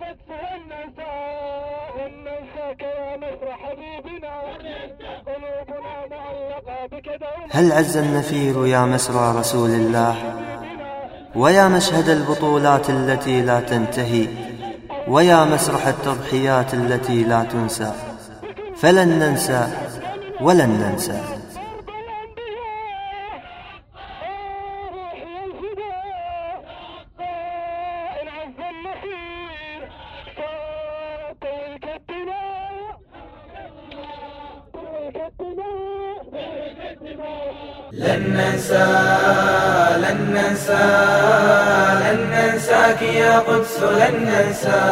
هل عز النفير يا مسرى رسول الله، ويا مشهد البطولات التي لا تنتهي، ويا مسرح التضحيات التي لا تنسى، فلن ننسى ولن ننسى. لن ننسى لن ننسى لن ننساك يا قدس، لن ننسى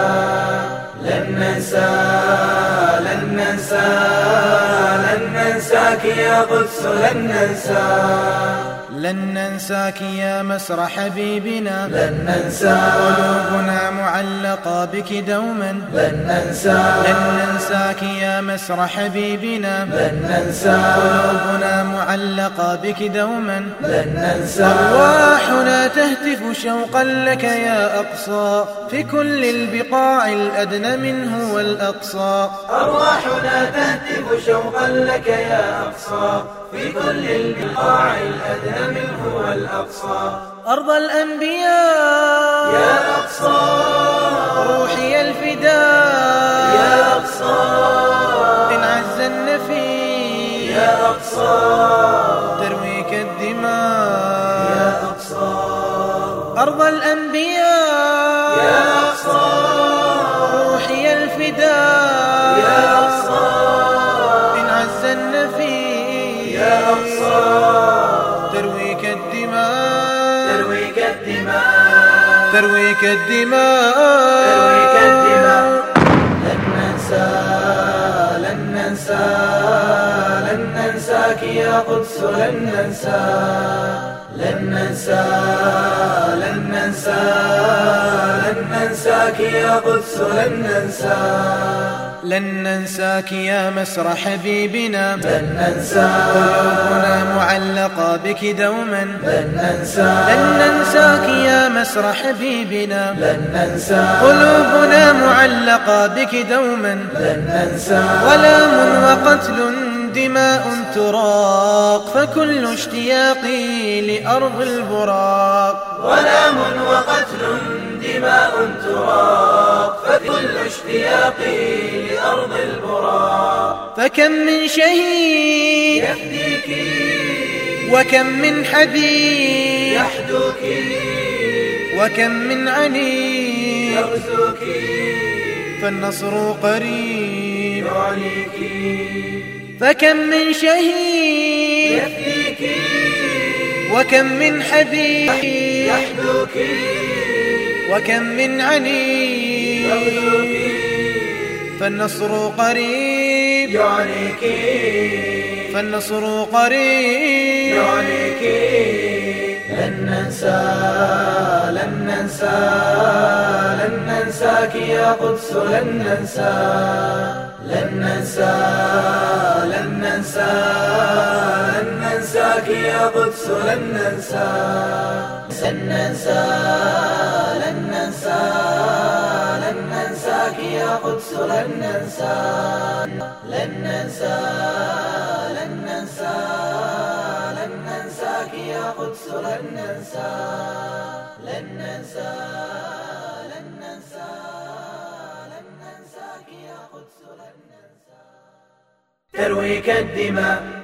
لن ننسى لن ننسى لن ننساك يا قدس، لن ننسى لن ننساك يا مسرى حبيبنا، لن ننسى قلوبنا معلقة بك دوما، لن ننسى لن ننساك يا مسرى حبيبنا، لن ننسى قلوبنا معلقة بك دوما، لن ننسى أرواحنا تهتف شوقا لك يا أقصى، في كل البقاع الأدنى منه والأقصى. أرواحنا تهتف شوقا لك يا أقصى، في كل البقاع الأدنى منه والأقصى. أرض الأنبياء يا أقصى، روحي الفداء يا أقصى، إن عز النفير يا أقصى، ترويك الدماء يا أقصى. أرض الأنبياء يا أقصى، روحي الفداء يا أقصى، إن عز النفير يا أقصى، ترويك الدماء، ترويك الدماء، ترويك الدماء، ترويك الدماء. لن ننسى لن ننسى لن ننساك يا قدس، لن ننسى لن ننسى لن ننسى لن ننساك يا قدس، لن ننسى لن ننساك يا مسرى حبيبنا، لن ننسى قلوبنا معلقة بك دوما، لن ننسى لن ننساك يا مسرى حبيبنا، لن ننسى قلوبنا معلقة بك دوما، لن ننسى ظلام وقتل دماء تراق، فكل اشتياقي لأرض البراق. ظلام وقتل دماء تراق، فكل اشتياقي لأرض البراق. فكم من شهيد يفديك، وكم من حبيب يحدوك، وكم من عنيد يغزوك، فالنصر قريب يعليك. فكم من شهيد يفديك، وكم من حبيب يحدوك، وكم من عنيد يغزوك، فالنصر قريب يعليك، فالنصر قريب يعليك. لن ننسى لن ننسى لن ننساك يا قدس، لن ننسى لن ننسى لن ننسى لن ننساك يا قدس، لن ننسى لن ننسى لن ننسى لن ننساك يا قدس، لن ننسى لن ننسى لن ننسى لن ننساك يا قدس، لن ننسى لن ننسى لن ننسى لن ننساك يا قدس، لن ننسى. ترويك الدماء،